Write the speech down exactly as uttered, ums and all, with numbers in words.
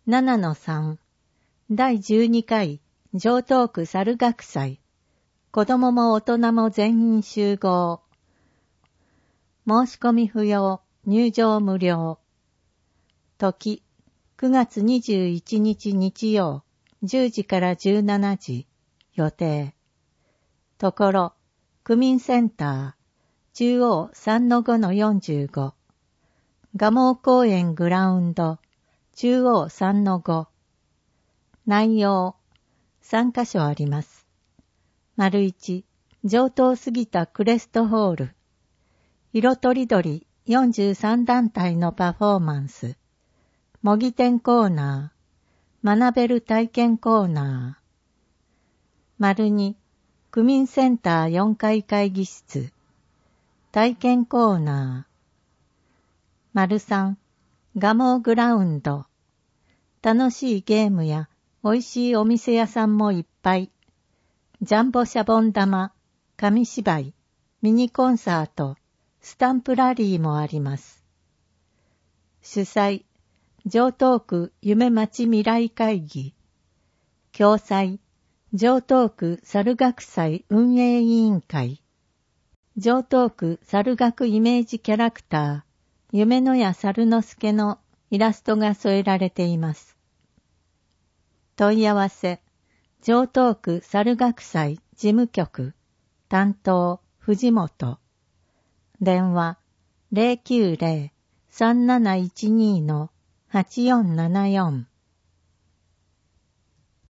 ななのさん だいじゅうにかい城東区猿学祭子供も大人も全員集合申し込み不要入場無料時くがつにじゅういちにち日曜じゅうじからじゅうしちじ予定ところ区民センター中央 さんのごのよんじゅうご 蒲生公園グラウンド中央 さんのご 内容さんかしょあります。丸いち上等すぎたクレストホール色とりどりよんじゅうさんだんたいのパフォーマンス模擬店コーナー学べる体験コーナー丸に区民センターよんかい会議室体験コーナー丸さん蒲生グラウンド楽しいゲームや美味しいお店屋さんもいっぱいジャンボシャボン玉紙芝居ミニコンサートスタンプラリーもあります主催城東区夢町未来会議共催城東区猿学祭運営委員会城東区猿学イメージキャラクター夢の屋猿之助のイラストが添えられています問い合わせ城東区猿学祭事務局担当藤本電話 ゼロきゅうゼロ さんなないちに はちよんななよん